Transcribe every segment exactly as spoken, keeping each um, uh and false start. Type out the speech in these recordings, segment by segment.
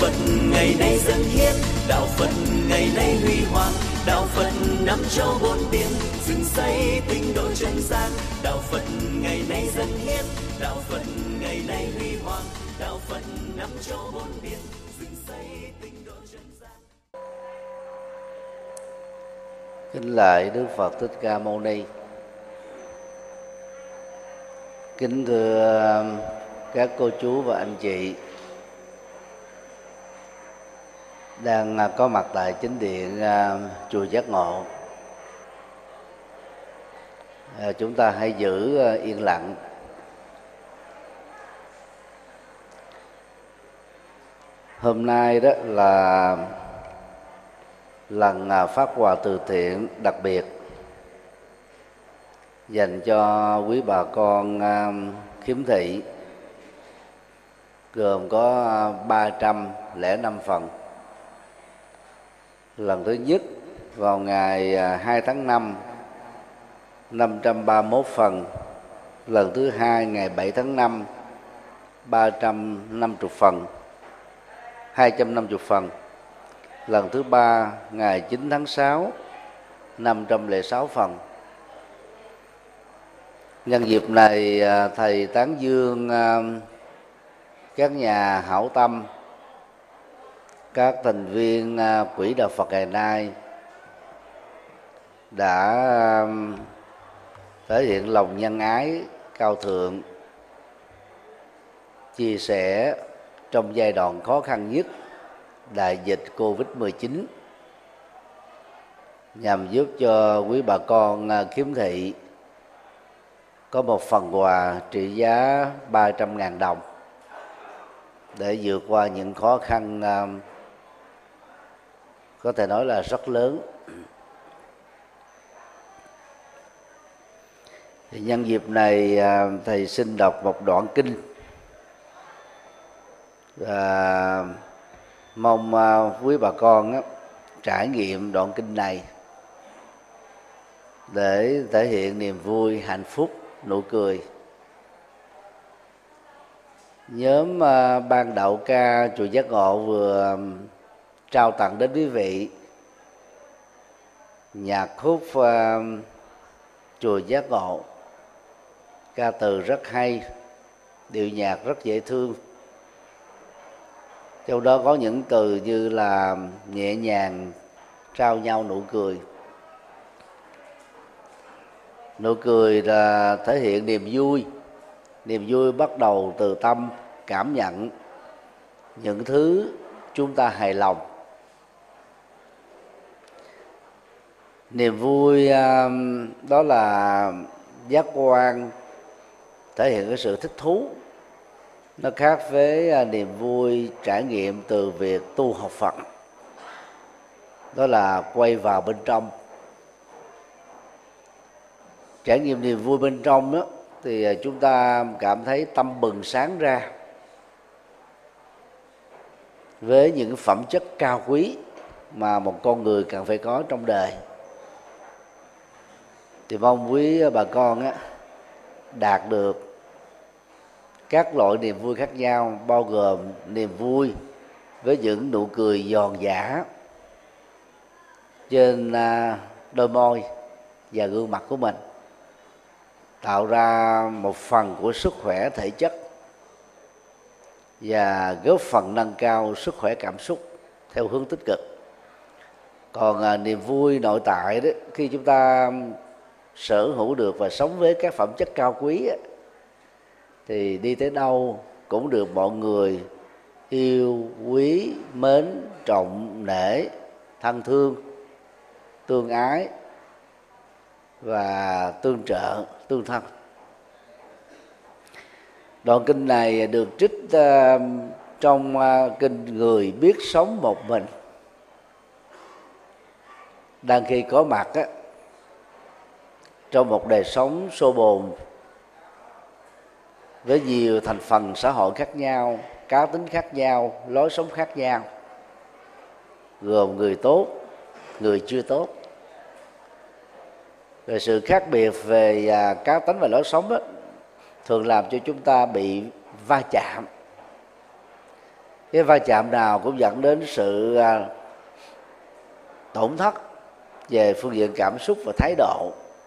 Phật ngày nay dâng hiến, đạo Phật ngày nay huy hoàng, đạo Phật năm châu bốn biển, dựng xây tinh độ chân gian. Đạo Phật ngày nay dâng hiến, đạo Phật ngày nay huy hoàng, đạo Phật năm châu bốn biển, dựng xây tinh độ chân gian. Kính lạy Đức Phật Thích Ca Mâu Ni. Kính thưa các cô chú và anh chị đang có mặt tại chính điện chùa Giác Ngộ. Chúng ta hãy giữ yên lặng. Hôm nay đó là lần phát quà từ thiện đặc biệt dành cho quý bà con khiếm thị, gồm có ba trăm lẻ năm phần. Lần thứ nhất vào ngày hai tháng năm, năm trăm ba mươi mốt phần. Lần thứ hai ngày bảy tháng năm, ba trăm năm mươi phần, hai trăm năm mươi phần. Lần thứ ba ngày chín tháng sáu, năm trăm lẻ sáu phần. Nhân dịp này thầy tán dương các nhà hảo tâm, các thành viên Quỹ Đạo Phật ngày nay đã thể hiện lòng nhân ái cao thượng, chia sẻ trong giai đoạn khó khăn nhất đại dịch Covid mười chín, nhằm giúp cho quý bà con khiếm thị có một phần quà trị giá ba trăm ngàn đồng để vượt qua những khó khăn có thể nói là rất lớn. Thì nhân dịp này thầy xin đọc một đoạn kinh và mong quý bà con á, trải nghiệm đoạn kinh này để thể hiện niềm vui, hạnh phúc, nụ cười. Nhóm ban đạo ca chùa Giác Ngộ vừa trao tặng đến quý vị nhạc khúc chùa Giác Ngộ, ca từ rất hay, điệu nhạc rất dễ thương. Trong đó có những từ như là nhẹ nhàng trao nhau nụ cười. Nụ cười là thể hiện niềm vui. Niềm vui bắt đầu từ tâm cảm nhận những thứ chúng ta hài lòng. Niềm vui đó là giác quan, thể hiện cái sự thích thú. Nó khác với niềm vui trải nghiệm từ việc tu học Phật, đó là quay vào bên trong. Trải nghiệm niềm vui bên trong đó, thì chúng ta cảm thấy tâm bừng sáng ra với những phẩm chất cao quý mà một con người cần phải có trong đời. Thì mong quý bà con á, đạt được các loại niềm vui khác nhau, bao gồm niềm vui với những nụ cười giòn giã trên đôi môi và gương mặt của mình, tạo ra một phần của sức khỏe thể chất và góp phần nâng cao sức khỏe cảm xúc theo hướng tích cực. Còn à, niềm vui nội tại đó, khi chúng ta sở hữu được và sống với các phẩm chất cao quý á, thì đi tới đâu cũng được mọi người yêu quý, mến, trọng, nể, thân thương, tương ái và tương trợ, tương thân. Đoạn kinh này được trích uh, trong uh, kinh Người Biết Sống Một Mình. Đang khi có mặt á, trong một đời sống xô bồn với nhiều thành phần xã hội khác nhau, cá tính khác nhau, lối sống khác nhau, gồm người tốt, người chưa tốt. Rồi sự khác biệt về à, cá tính và lối sống đó, thường làm cho chúng ta bị va chạm. Cái va chạm nào cũng dẫn đến sự tổn thất về phương diện cảm xúc và thái độ.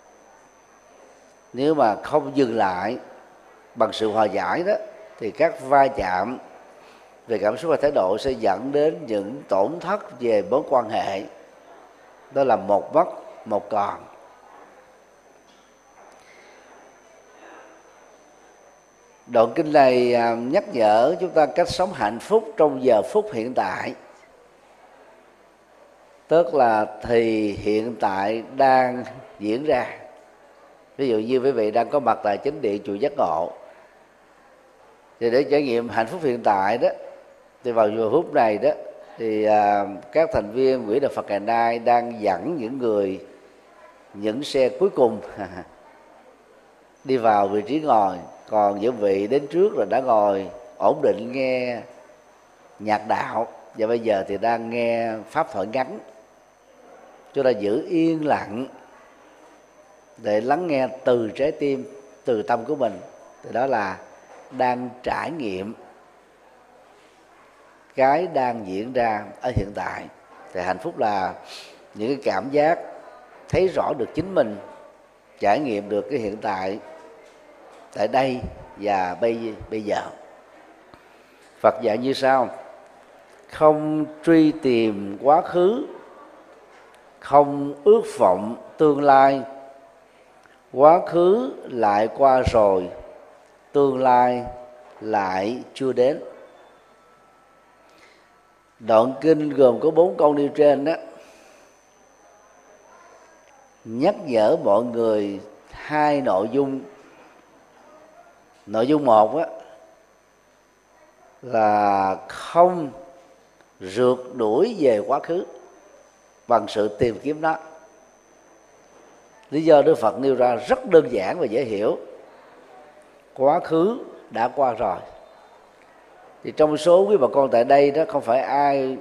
Nếu mà không dừng lại bằng sự hòa giải đó, thì các va chạm về cảm xúc và thái độ sẽ dẫn đến những tổn thất về mối quan hệ. Đó là một mất một còn. Đoạn kinh này nhắc nhở chúng ta cách sống hạnh phúc trong giờ phút hiện tại, tức là thì hiện tại đang diễn ra. Ví dụ như quý vị đang có mặt tại chánh điện chùa Giác Ngộ, thì để trải nghiệm hạnh phúc hiện tại đó, thì vào giờ phút này đó thì à, các thành viên Quỹ Đạo Phật ngày nay đang dẫn những người những xe cuối cùng đi vào vị trí ngồi, còn những vị đến trước là đã ngồi ổn định nghe nhạc đạo, và bây giờ thì đang nghe pháp thoại ngắn. Chúng ta giữ yên lặng để lắng nghe từ trái tim, từ tâm của mình, thì đó là đang trải nghiệm cái đang diễn ra ở hiện tại. Thì hạnh phúc là những cái cảm giác thấy rõ được chính mình, trải nghiệm được cái hiện tại tại đây và bây bây giờ. Phật dạy như sau: không truy tìm quá khứ, không ước vọng tương lai. Quá khứ lại qua rồi, tương lai lại chưa đến. Đoạn kinh gồm có bốn câu nêu trên đó nhắc nhở mọi người hai nội dung. Nội dung một á, là không rượt đuổi về quá khứ bằng sự tìm kiếm nó. Lý do Đức Phật nêu ra rất đơn giản và dễ hiểu: quá khứ đã qua rồi. Thì trong số quý bà con tại đây đó, không phải ai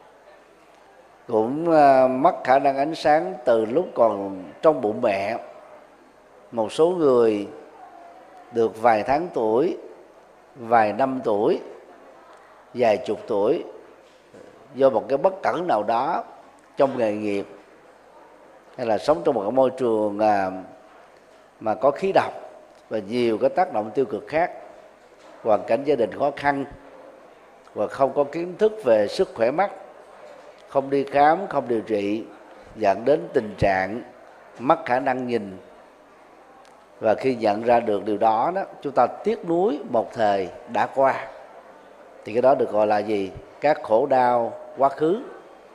cũng mất khả năng ánh sáng từ lúc còn trong bụng mẹ. Một số người được vài tháng tuổi, vài năm tuổi, vài chục tuổi, do một cái bất cẩn nào đó trong nghề nghiệp, hay là sống trong một cái môi trường mà có khí độc và nhiều cái tác động tiêu cực khác, hoàn cảnh gia đình khó khăn và không có kiến thức về sức khỏe mắt, không đi khám, không điều trị, dẫn đến tình trạng mất khả năng nhìn. Và khi nhận ra được điều đó, đó chúng ta tiếc nuối một thời đã qua, thì cái đó được gọi là gì? Các khổ đau quá khứ.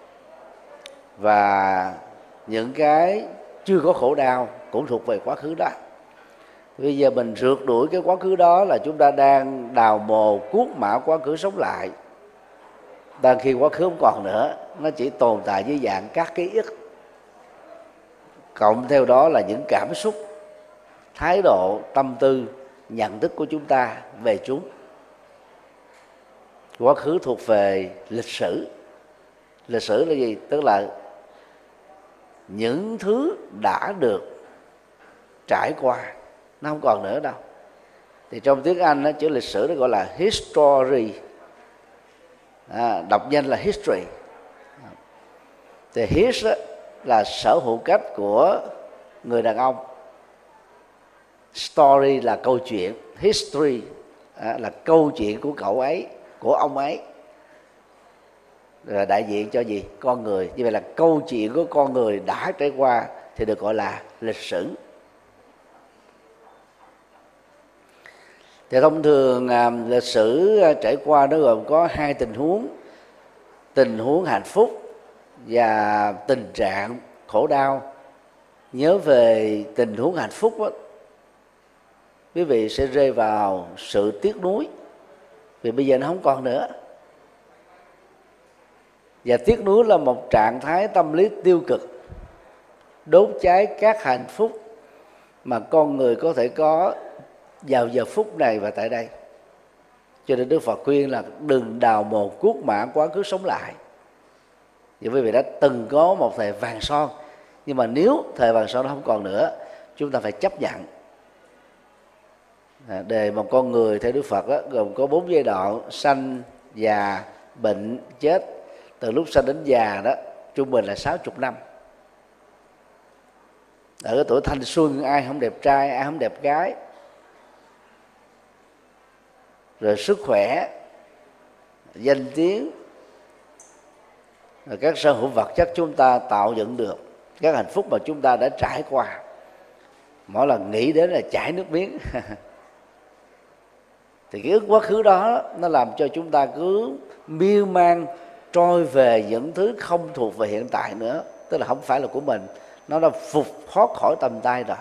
Và những cái chưa có khổ đau cũng thuộc về quá khứ đó. Bây giờ mình rượt đuổi cái quá khứ đó là chúng ta đang đào mồ cuốc mã quá khứ sống lại. Đang khi quá khứ không còn nữa, nó chỉ tồn tại dưới dạng các ký ức, cộng theo đó là những cảm xúc, thái độ, tâm tư, nhận thức của chúng ta về chúng. Quá khứ thuộc về lịch sử. Lịch sử là gì? Tức là những thứ đã được trải qua, nó không còn nữa đâu. Thì trong tiếng Anh đó, chữ lịch sử nó gọi là history, à, đọc nhanh là history. Thì his là sở hữu cách của người đàn ông, story là câu chuyện, history à, là câu chuyện của cậu ấy, của ông ấy, là đại diện cho gì? Con người. Như vậy là câu chuyện của con người đã trải qua thì được gọi là lịch sử. Thì thông thường à, lịch sử trải qua nó gồm có hai tình huống: tình huống hạnh phúc và tình trạng khổ đau. Nhớ về tình huống hạnh phúc đó, quý vị sẽ rơi vào sự tiếc nuối vì bây giờ nó không còn nữa. Và tiếc nuối là một trạng thái tâm lý tiêu cực, đốt cháy các hạnh phúc mà con người có thể có vào giờ phút này và tại đây. Cho nên Đức Phật khuyên là đừng đào mồ cuốc mã quá khứ sống lại. Vì quý vị đã từng có một thời vàng son, nhưng mà nếu thời vàng son nó không còn nữa, chúng ta phải chấp nhận. À, đề một con người theo Đức Phật đó, gồm có bốn giai đoạn: sanh, già, bệnh, chết từ lúc sinh đến già đó trung bình là sáu mươi năm. Ở cái tuổi thanh xuân ai không đẹp trai, ai không đẹp gái, rồi sức khỏe, danh tiếng, rồi các sở hữu vật chất chúng ta tạo dựng được, các hạnh phúc mà chúng ta đã trải qua, mỗi lần nghĩ đến là chảy nước miếng. Thì cái ức quá khứ đó nó làm cho chúng ta cứ miên man trôi về những thứ không thuộc về hiện tại nữa, tức là không phải là của mình, nó đã phục thoát khỏi tầm tay rồi.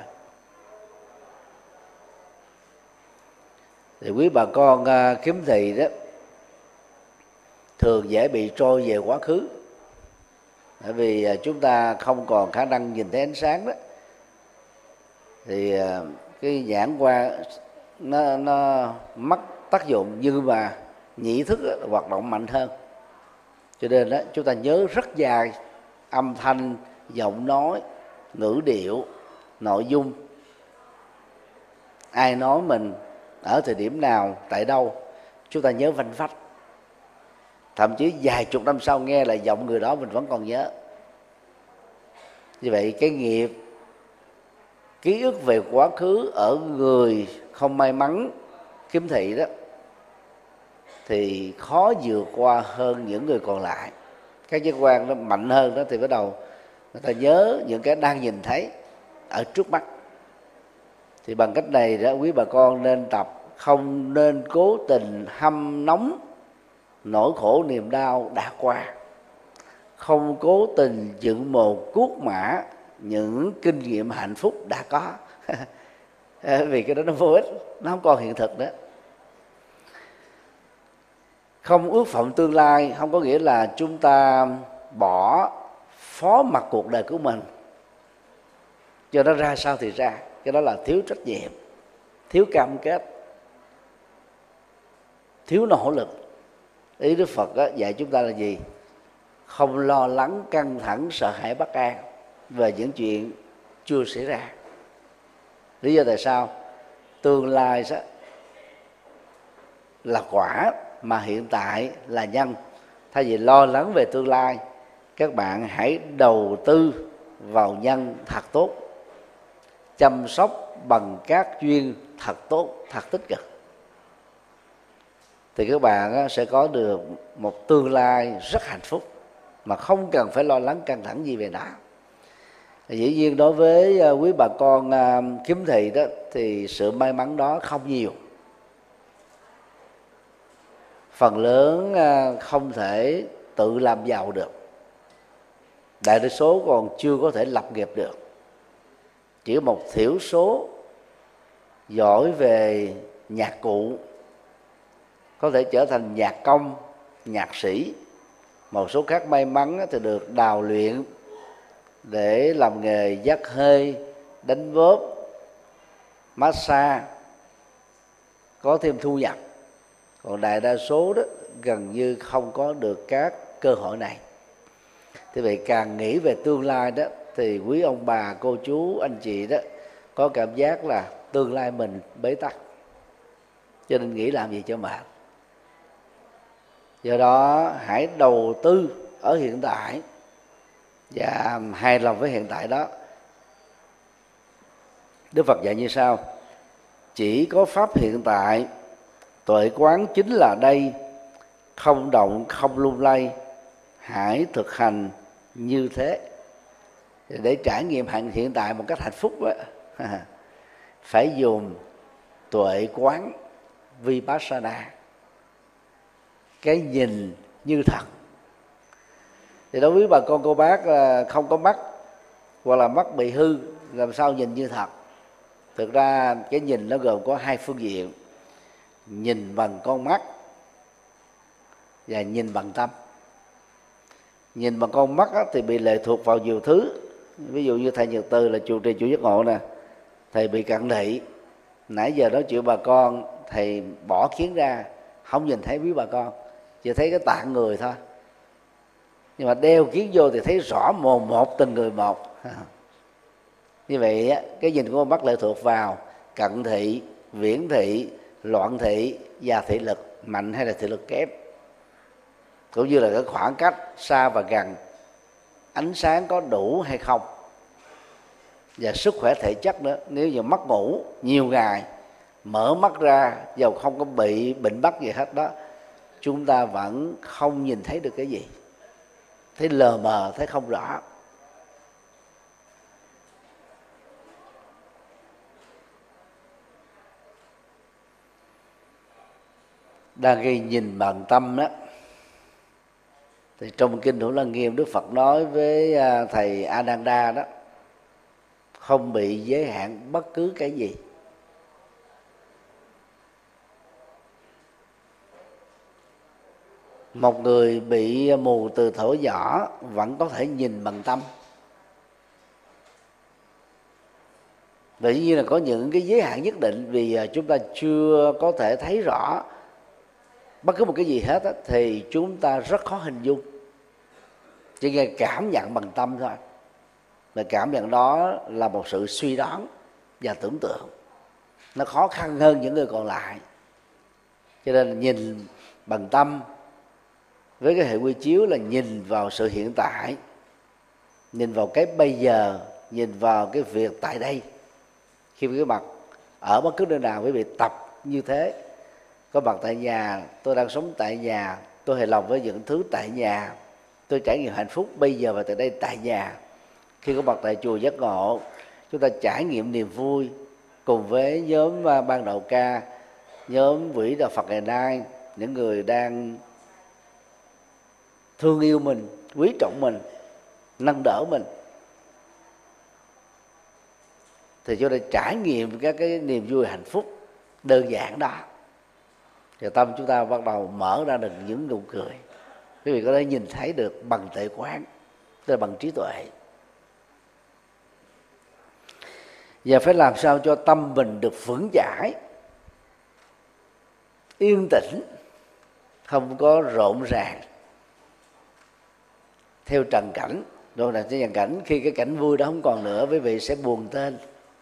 Thì quý bà con uh, kiếm thị đó thường dễ bị trôi về quá khứ, bởi vì uh, chúng ta không còn khả năng nhìn thấy ánh sáng đó, thì uh, cái nhãn quan nó nó mất tác dụng, nhưng mà nhĩ thức đó, hoạt động mạnh hơn, cho nên đó chúng ta nhớ rất dài âm thanh, giọng nói, ngữ điệu, nội dung, ai nói mình ở thời điểm nào, tại đâu, chúng ta nhớ vanh vách. Thậm chí vài chục năm sau nghe lại giọng người đó mình vẫn còn nhớ. Như vậy cái nghiệp ký ức về quá khứ ở người không may mắn kiếm thị đó thì khó vượt qua hơn những người còn lại. Các giác quan nó mạnh hơn đó thì bắt đầu người ta nhớ những cái đang nhìn thấy ở trước mắt. Thì bằng cách này đó, quý bà con nên tập không nên cố tình hâm nóng nỗi khổ niềm đau đã qua, không cố tình dựng một cuốc mã những kinh nghiệm hạnh phúc đã có. Vì cái đó nó vô ích, nó không còn hiện thực nữa. Không ước vọng tương lai không có nghĩa là chúng ta bỏ phó mặc cuộc đời của mình cho nó ra sao thì ra. Cái đó là thiếu trách nhiệm, thiếu cam kết, thiếu nỗ lực. Ý Đức Phật đó, dạy chúng ta là gì? Không lo lắng, căng thẳng, sợ hãi, bất an về những chuyện chưa xảy ra. Lý do tại sao? Tương lai đó là quả, mà hiện tại là nhân. Thay vì lo lắng về tương lai, các bạn hãy đầu tư vào nhân thật tốt, chăm sóc bằng các duyên thật tốt, thật tích cực, thì các bạn sẽ có được một tương lai rất hạnh phúc mà không cần phải lo lắng căng thẳng gì về nó. Dĩ nhiên đối với quý bà con kiếm thị đó thì sự may mắn đó không nhiều, phần lớn không thể tự làm giàu được, đại đa số còn chưa có thể lập nghiệp được. Chỉ có một thiểu số giỏi về nhạc cụ có thể trở thành nhạc công, nhạc sĩ. Một số khác may mắn thì được đào luyện để làm nghề dắt hơi, đánh vớt, massage, có thêm thu nhập. Còn đại đa số đó gần như không có được các cơ hội này. Thế vậy càng nghĩ về tương lai đó thì quý ông bà, cô chú, anh chị đó có cảm giác là tương lai mình bế tắc, cho nên nghĩ làm gì cho mệt. Do đó hãy đầu tư ở hiện tại và hài lòng với hiện tại đó. Đức Phật dạy như sau: chỉ có pháp hiện tại, tuệ quán chính là đây, không động không lung lay, hãy thực hành như thế. Để trải nghiệm hiện tại một cách hạnh phúc đó, phải dùng tuệ quán Vipassana, cái nhìn như thật. Thì đối với bà con cô bác không có mắt hoặc là mắt bị hư, làm sao nhìn như thật? Thực ra cái nhìn nó gồm có hai phương diện: nhìn bằng con mắt và nhìn bằng tâm. Nhìn bằng con mắt thì bị lệ thuộc vào nhiều thứ. Ví dụ như thầy Nhật Từ là trụ trì chùa Giác Ngộ nè, thầy bị cận thị, nãy giờ nói chuyện bà con, thầy bỏ kiến ra, không nhìn thấy quý bà con, chỉ thấy cái tạng người thôi. Nhưng mà đeo kiến vô thì thấy rõ mồn một từng người một. Như vậy cái nhìn của con mắt lệ thuộc vào cận thị, viễn thị, loạn thị và thị lực mạnh hay là thị lực kém. cũng như là cái khoảng cách xa và gần, ánh sáng có đủ hay không, và sức khỏe thể chất nữa. Nếu như mất ngủ nhiều ngày, mở mắt ra dầu không có bị bệnh bắt gì hết đó, chúng ta vẫn không nhìn thấy được cái gì, thấy lờ mờ, thấy không rõ. Đang khi nhìn bằng tâm đó, thì trong kinh Thủ Lăng Nghiêm, Đức Phật nói với thầy Ananda đó, không bị giới hạn bất cứ cái gì. Một người bị mù từ thuở nhỏ vẫn có thể nhìn bằng tâm. Vậy dĩ nhiên là có những cái giới hạn nhất định, vì chúng ta chưa có thể thấy rõ bất cứ một cái gì hết á, thì chúng ta rất khó hình dung. Chỉ nghe cảm nhận bằng tâm thôi, và cảm nhận đó là một sự suy đoán và tưởng tượng, nó khó khăn hơn những người còn lại. Cho nên nhìn bằng tâm với cái hệ quy chiếu là nhìn vào sự hiện tại, nhìn vào cái bây giờ, nhìn vào cái việc tại đây. Khi cái mặt ở bất cứ nơi nào, quý vị tập như thế. Có mặt tại nhà, tôi đang sống tại nhà, tôi hài lòng với những thứ tại nhà, tôi trải nghiệm hạnh phúc bây giờ và tại đây tại nhà. Khi có mặt tại chùa Giác Ngộ, chúng ta trải nghiệm niềm vui cùng với nhóm ban đạo ca, nhóm quỹ đạo Phật ngày nay, những người đang thương yêu mình, quý trọng mình, nâng đỡ mình. Thì chúng ta trải nghiệm các cái niềm vui hạnh phúc đơn giản đó, thì tâm chúng ta bắt đầu mở ra được những nụ cười. Quý vị có thể nhìn thấy được bằng tuệ quán, tức là bằng trí tuệ. Và phải làm sao cho tâm mình được vững chãi, yên tĩnh, không có rộn ràng theo trần cảnh. Rồi là theo trần cảnh, khi cái cảnh vui đó không còn nữa, quý vị sẽ buồn tên.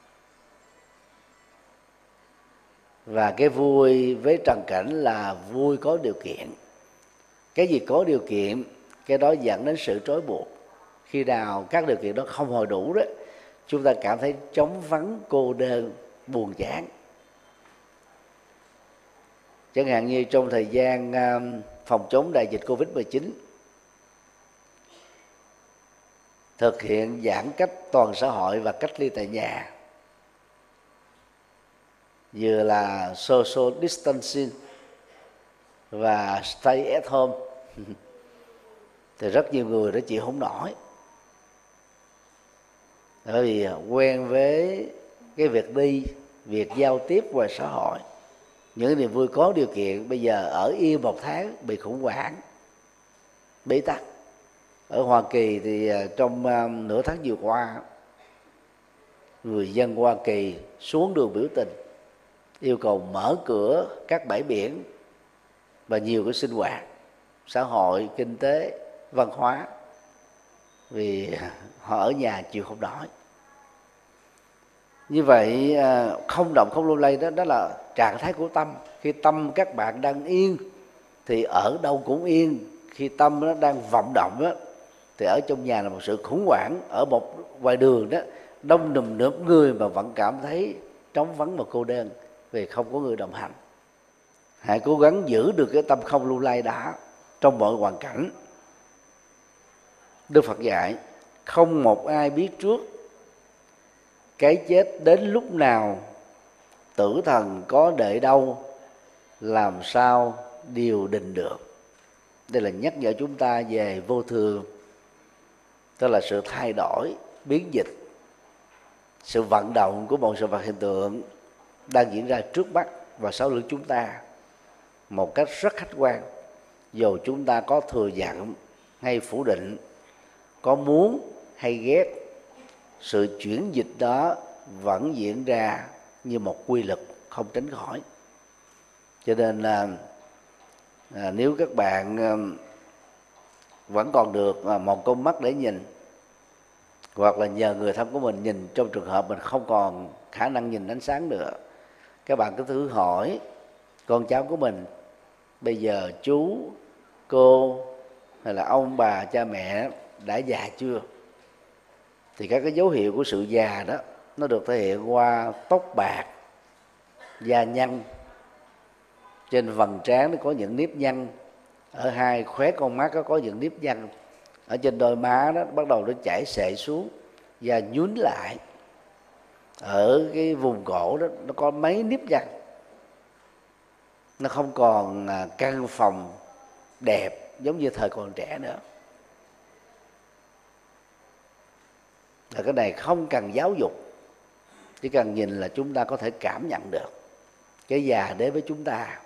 Và cái vui với trần cảnh là vui có điều kiện. Cái gì có điều kiện, cái đó dẫn đến sự trói buộc. Khi nào các điều kiện đó không hồi đủ đó, chúng ta cảm thấy trống vắng, cô đơn, buồn chán. Chẳng hạn như trong thời gian phòng chống đại dịch covid mười chín, thực hiện giãn cách toàn xã hội và cách ly tại nhà, vừa là social distancing và stay at home, thì rất nhiều người đã chịu không nổi. Bởi vì quen với cái việc đi, việc giao tiếp ngoài xã hội, những niềm vui có điều kiện, bây giờ ở yên một tháng bị khủng hoảng, bế tắc. Ở Hoa Kỳ thì trong um, nửa tháng vừa qua, người dân Hoa Kỳ xuống đường biểu tình, yêu cầu mở cửa các bãi biển và nhiều cái sinh hoạt xã hội, kinh tế, văn hóa, vì họ ở nhà chịu không nổi. Như vậy không động không lung lay đó, đó là trạng thái của tâm. Khi tâm các bạn đang yên thì ở đâu cũng yên. Khi tâm nó đang vọng động đó, thì ở trong nhà là một sự khủng hoảng. Ở một ngoài đường đó, đông nùm nớp người mà vẫn cảm thấy trống vắng và cô đơn vì không có người đồng hành. Hãy cố gắng giữ được cái tâm không lung lay đã trong mọi hoàn cảnh. Đức Phật dạy không một ai biết trước cái chết đến lúc nào, tử thần có đợi đâu, làm sao điều định được. Đây là nhắc nhở chúng ta về vô thường, tức là sự thay đổi, biến dịch, sự vận động của một sự vật hiện tượng đang diễn ra trước mắt và sau lưng chúng ta một cách rất khách quan. Dù chúng ta có thừa nhận hay phủ định, có muốn hay ghét, sự chuyển dịch đó vẫn diễn ra như một quy luật không tránh khỏi. Cho nên là à, nếu các bạn à, vẫn còn được à, một con mắt để nhìn, hoặc là nhờ người thân của mình nhìn trong trường hợp mình không còn khả năng nhìn ánh sáng nữa, các bạn cứ thử hỏi con cháu của mình: bây giờ chú, cô, hay là ông bà cha mẹ đã già chưa, thì các cái dấu hiệu của sự già đó nó được thể hiện qua tóc bạc, da nhăn, trên vầng trán nó có những nếp nhăn, ở hai khóe con mắt nó có những nếp nhăn, ở trên đôi má đó bắt đầu nó chảy xệ xuống, da nhún lại, ở cái vùng cổ đó nó có mấy nếp nhăn, nó không còn căn phòng đẹp giống như thời còn trẻ nữa. Là cái này không cần giáo dục, chỉ cần nhìn là chúng ta có thể cảm nhận được cái già đến với chúng ta.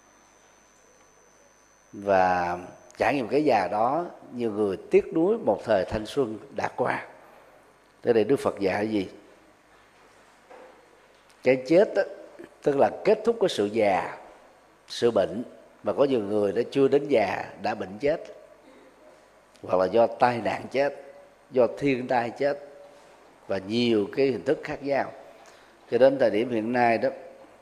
Và trải nghiệm cái già đó, nhiều người tiếc nuối một thời thanh xuân đã qua. Thế này Đức Phật dạy gì? Cái chết đó, tức là kết thúc của sự già, sự bệnh. Mà có nhiều người đã chưa đến già đã bệnh chết, hoặc là do tai nạn chết, do thiên tai chết, và nhiều cái hình thức khác nhau. Cho đến thời điểm hiện nay đó,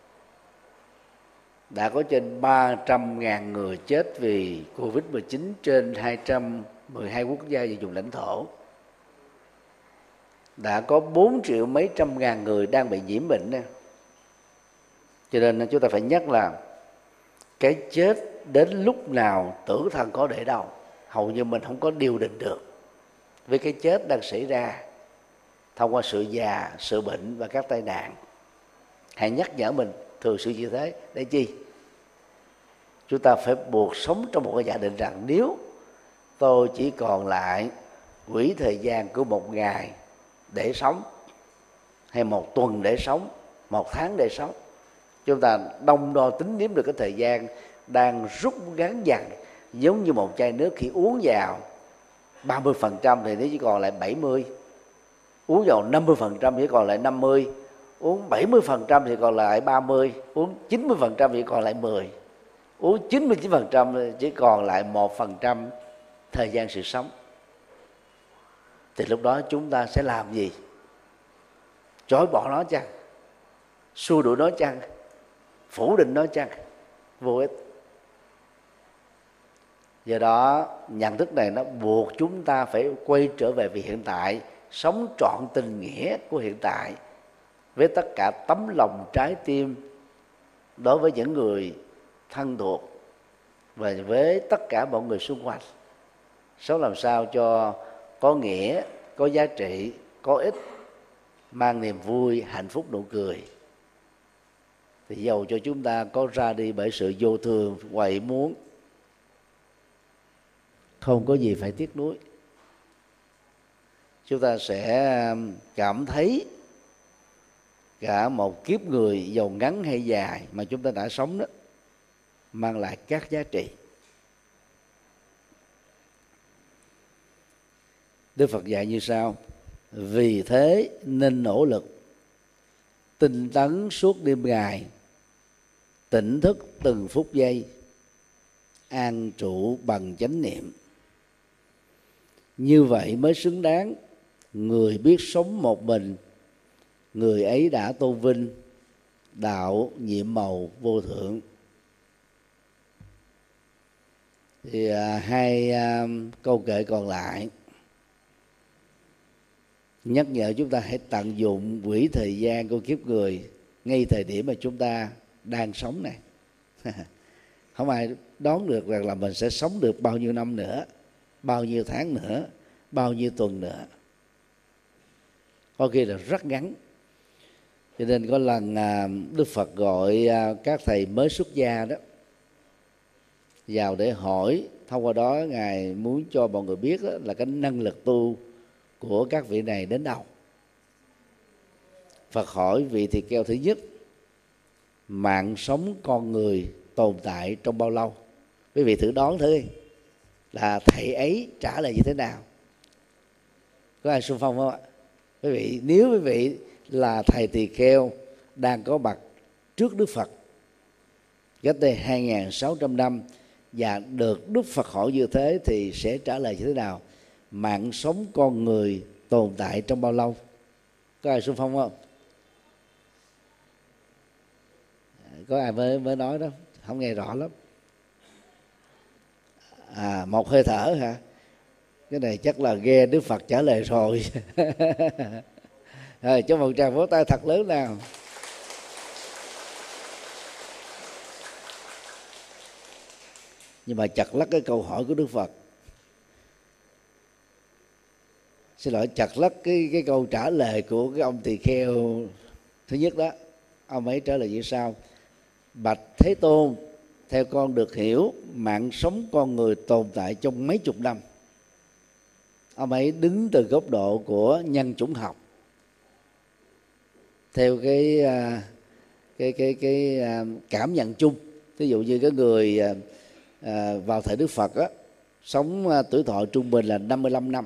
đã có trên ba trăm ngàn người chết vì Covid mười chín trên hai trăm mười hai quốc gia và vùng lãnh thổ. Đã có bốn triệu mấy trăm ngàn người đang bị nhiễm bệnh nè. Cho nên chúng ta phải nhắc là cái chết đến lúc nào tử thần có để đâu, hầu như mình không có điều định được. Với cái chết đang xảy ra thông qua sự già, sự bệnh và các tai nạn. Hãy nhắc nhở mình thường sự như thế. Để chi? Chúng ta phải buộc sống trong một cái giả định rằng nếu tôi chỉ còn lại quỹ thời gian của một ngày để sống, hay một tuần để sống, một tháng để sống, chúng ta đong đo tính đếm được cái thời gian đang rút ngắn dần, giống như một chai nước khi uống vào ba mươi phần trăm thì nó chỉ còn lại bảy mươi, uống vào năm mươi phần trăm chỉ còn lại năm mươi, uống bảy mươi phần trăm thì còn lại ba mươi, uống chín mươi phần trăm thì còn lại mười, uống chín mươi chín phần trăm chỉ còn lại một phần trăm thời gian sự sống. Thì lúc đó chúng ta sẽ làm gì? Chối bỏ nó chăng? Xua đuổi nó chăng? Phủ định nó chăng? Vô ích. Do đó nhận thức này nó buộc chúng ta phải quay trở về vì hiện tại, sống trọn tình nghĩa của hiện tại với tất cả tấm lòng trái tim đối với những người thân thuộc và với tất cả mọi người xung quanh. Sống làm sao cho có nghĩa, có giá trị, có ích, mang niềm vui, hạnh phúc, nụ cười. Thì dầu cho chúng ta có ra đi bởi sự vô thường, quậy muốn, không có gì phải tiếc nuối. Chúng ta sẽ cảm thấy cả một kiếp người giàu ngắn hay dài mà chúng ta đã sống đó mang lại các giá trị. Đức Phật dạy như sau: vì thế nên nỗ lực tinh tấn suốt đêm ngày, tỉnh thức từng phút giây, an trụ bằng chánh niệm. Như vậy mới xứng đáng người biết sống một mình, người ấy đã tôn vinh đạo nhiệm màu vô thượng. Thì à, hai à, câu kệ còn lại nhắc nhở chúng ta hãy tận dụng quỹ thời gian của kiếp người ngay thời điểm mà chúng ta đang sống này. Không ai đoán được rằng là mình sẽ sống được bao nhiêu năm nữa, bao nhiêu tháng nữa, bao nhiêu tuần nữa. Có khi là rất ngắn. Cho nên có lần Đức Phật gọi các thầy mới xuất gia đó vào để hỏi. Thông qua đó Ngài muốn cho mọi người biết là cái năng lực tu của các vị này đến đâu. Phật hỏi vị tỳ kheo thứ nhất: mạng sống con người tồn tại trong bao lâu? Quý vị thử đoán thử là thầy ấy trả lời như thế nào. Có ai xung phong không ạ? Quý vị, nếu quý vị là thầy tỳ kheo đang có mặt trước Đức Phật cách đây hai nghìn sáu trăm năm và được Đức Phật hỏi như thế thì sẽ trả lời như thế nào? Mạng sống con người tồn tại trong bao lâu? Có ai xung phong không? Có ai mới mới nói đó, không nghe rõ lắm. À, một hơi thở hả? Cái này chắc là nghe Đức Phật trả lời rồi. Rồi, cho một tràng vỗ tay thật lớn nào. Nhưng mà chặt lắc cái câu hỏi của Đức Phật. Xin lỗi, chặt lắc cái cái câu trả lời của cái ông tỳ kheo thứ nhất đó. Ông ấy trả lời như sau: bạch Thế Tôn, theo con được hiểu, mạng sống con người tồn tại trong mấy chục năm. Ông ấy đứng từ góc độ của nhân chủng học, theo cái cái cái cái cảm nhận chung. Ví dụ như cái người vào thời Đức Phật á, sống tuổi thọ trung bình là năm mươi lăm năm.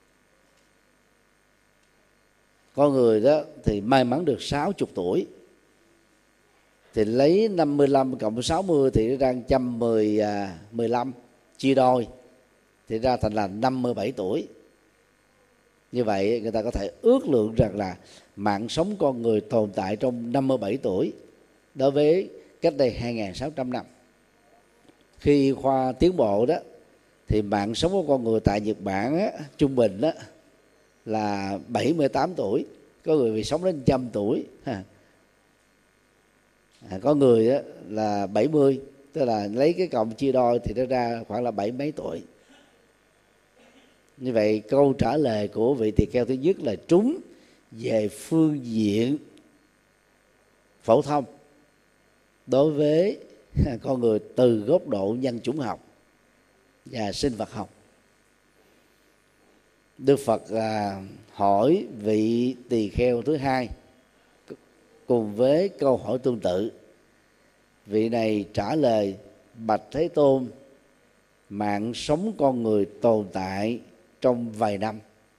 Có người đó thì may mắn được sáu mươi tuổi, thì lấy năm mươi lăm cộng sáu mươi thì nó ra một trăm mười lăm, chia đôi thì ra thành là năm mươi bảy tuổi. Như vậy người ta có thể ước lượng rằng là mạng sống con người tồn tại trong năm mươi bảy tuổi đối với cách đây hai nghìn sáu trăm năm. Khi khoa tiến bộ đó thì mạng sống của con người tại Nhật Bản á, trung bình đó là bảy mươi tám tuổi, có người vì sống đến một trăm tuổi. À, có người đó là bảy mươi, tức là lấy cái cộng chia đôi thì nó ra khoảng là bảy mấy tuổi. Như vậy câu trả lời của vị tỳ kheo thứ nhất là trúng về phương diện phổ thông đối với con người từ góc độ nhân chủng học và sinh vật học. Đức Phật à, hỏi vị tỳ kheo thứ hai cùng với câu hỏi tương tự. Vị này trả lời: bạch Thế Tôn, mạng sống con người tồn tại trong vài năm.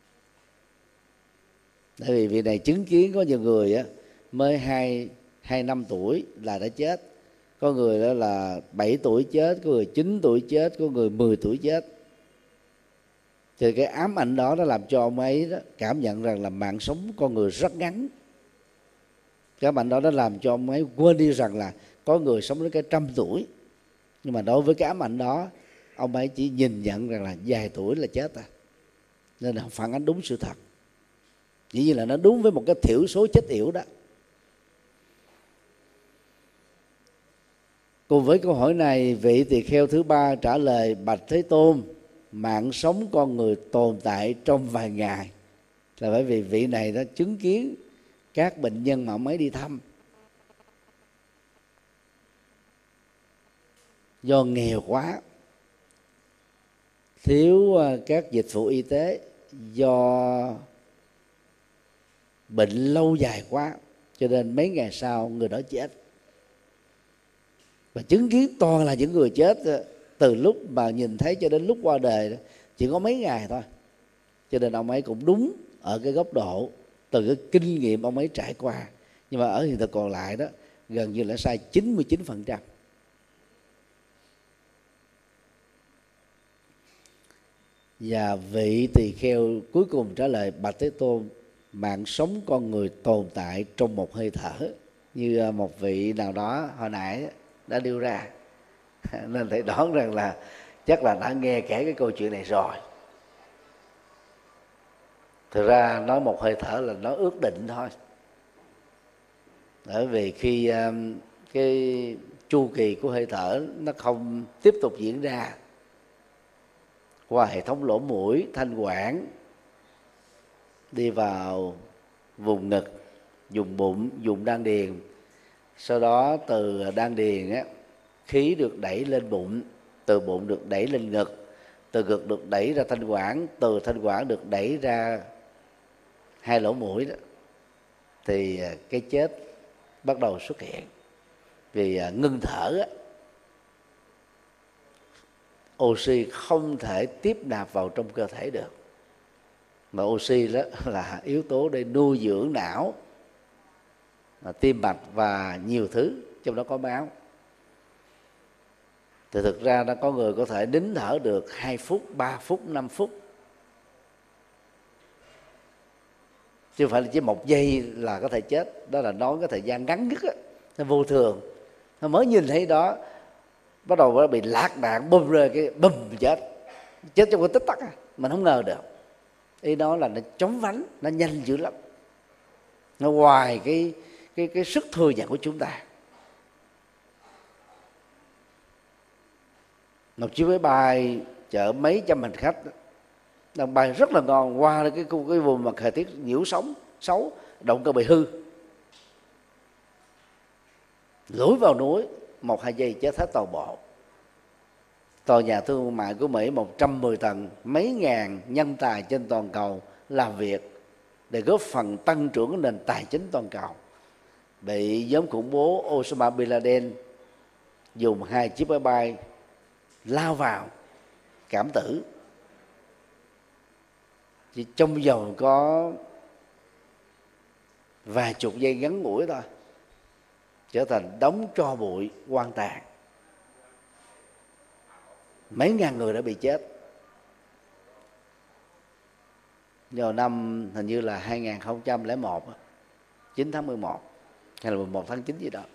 Tại vì vị này chứng kiến có nhiều người á, mới hai hai năm tuổi là đã chết, có người đó là bảy tuổi chết, có người chín tuổi chết, có người mười tuổi chết. Thì cái ám ảnh đó nó làm cho ông ấy đó cảm nhận rằng là mạng sống con người rất ngắn. Cái ám ảnh đó nó làm cho ông ấy quên đi rằng là có người sống đến cái trăm tuổi. Nhưng mà đối với cái ám ảnh đó, ông ấy chỉ nhìn nhận rằng là vài tuổi là chết à. Nên là phản ánh đúng sự thật. Dĩ nhiên là nó đúng với một cái thiểu số chết yểu đó. Cùng với câu hỏi này, vị tỳ kheo thứ ba trả lời: bạch Thế Tôn, mạng sống con người tồn tại trong vài ngày. Là bởi vì vị này đã chứng kiến các bệnh nhân mà ông ấy đi thăm, do nghèo quá, thiếu các dịch vụ y tế, do bệnh lâu dài quá, cho nên mấy ngày sau người đó chết. Và chứng kiến toàn là những người chết từ lúc mà nhìn thấy cho đến lúc qua đời chỉ có mấy ngày thôi. Cho nên ông ấy cũng đúng ở cái góc độ từ cái kinh nghiệm ông ấy trải qua. Nhưng mà ở hiện thực còn lại đó gần như là sai chín mươi chín phần trăm. Và vị tỳ kheo cuối cùng trả lời: bạch Thế Tôn, mạng sống con người tồn tại trong một hơi thở, như một vị nào đó hồi nãy đã đưa ra. Nên thầy đoán rằng là chắc là đã nghe kể cái câu chuyện này rồi. Thực ra nói một hơi thở là nói ước định thôi. Bởi vì khi um, cái chu kỳ của hơi thở nó không tiếp tục diễn ra qua hệ thống lỗ mũi, thanh quản, đi vào vùng ngực, vùng bụng, vùng đan điền. Sau đó từ đan điền á, khí được đẩy lên bụng, từ bụng được đẩy lên ngực, từ ngực được đẩy ra thanh quản, từ thanh quản được đẩy ra hai lỗ mũi đó, thì cái chết bắt đầu xuất hiện. Vì ngưng thở á, oxy không thể tiếp nạp vào trong cơ thể được, mà oxy đó là yếu tố để nuôi dưỡng não, tim mạch và nhiều thứ, trong đó có máu. Thì thực ra nó có người có thể nín thở được hai phút, ba phút, năm phút, chứ không phải là chỉ một giây là có thể chết. Đó là nói cái thời gian ngắn nhất á, nó vô thường. Nó mới nhìn thấy đó bắt đầu nó bị lạc đạn bùm rơi cái bùm chết chết trong cái tích tắc, mình không ngờ được. Ý đó là nó chóng vánh, nó nhanh dữ lắm, nó ngoài cái cái cái sức thừa nhận của chúng ta. Một chiếc máy bay chở mấy trăm hành khách đang bay rất là ngon qua cái cái vùng mà thời tiết nhiễu sóng xấu, động cơ bị hư, lủi vào núi một hai giây chết hết toàn bộ. Tòa nhà thương mại của Mỹ một trăm mười tầng, mấy ngàn nhân tài trên toàn cầu làm việc để góp phần tăng trưởng của nền tài chính toàn cầu, bị nhóm khủng bố Osama Bin Laden dùng hai chiếc máy bay lao vào cảm tử. Chỉ trong vòng có vài chục giây ngắn ngủi thôi, trở thành đống tro bụi hoang tàn. Mấy ngàn người đã bị chết. Vào năm hình như là hai nghìn không trăm lẻ một, chín tháng mười một hay là mười một tháng chín gì đó.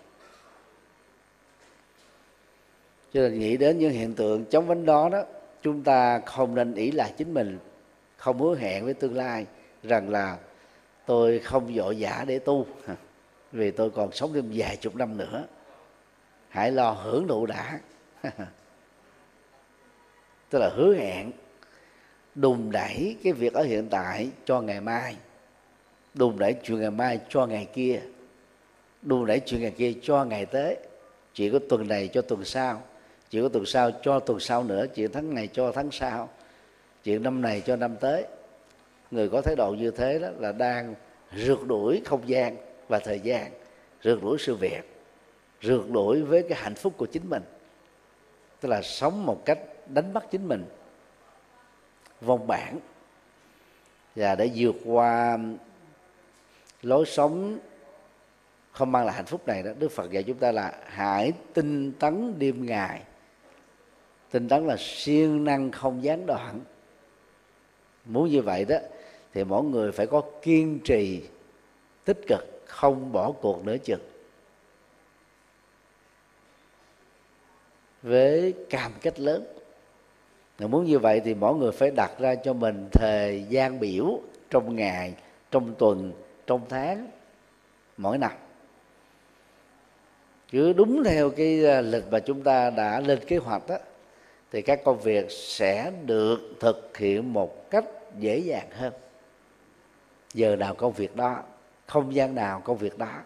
Cho nên nghĩ đến những hiện tượng chóng vánh đó đó, chúng ta không nên ỷ lại chính mình, không hứa hẹn với tương lai rằng là tôi không vội vã để tu vì tôi còn sống thêm vài chục năm nữa. Hãy lo hưởng thụ đã. Tức là hứa hẹn đùn đẩy cái việc ở hiện tại cho ngày mai, đùn đẩy chuyện ngày mai cho ngày kia, đùn đẩy chuyện ngày kia cho ngày tới, chuyện của tuần này cho tuần sau, chuyện của tuần sau cho tuần sau nữa, chuyện tháng này cho tháng sau, chuyện năm này cho năm tới. Người có thái độ như thế đó là đang rượt đuổi không gian và thời gian, rượt đuổi sự việc, rượt đuổi với cái hạnh phúc của chính mình. Tức là sống một cách đánh mất chính mình, vong bản. Và để vượt qua lối sống không mang lại hạnh phúc này đó, Đức Phật dạy chúng ta là hãy tinh tấn đêm ngày. Tinh tấn là siêng năng không gián đoạn. Muốn như vậy đó thì mỗi người phải có kiên trì tích cực, không bỏ cuộc nửa chừng, với cam kết lớn. Nếu muốn như vậy thì mỗi người phải đặt ra cho mình thời gian biểu trong ngày, trong tuần, trong tháng, mỗi năm. Cứ đúng theo cái lịch mà chúng ta đã lên kế hoạch đó, thì các công việc sẽ được thực hiện một cách dễ dàng hơn. Giờ nào công việc đó, không gian nào công việc đó.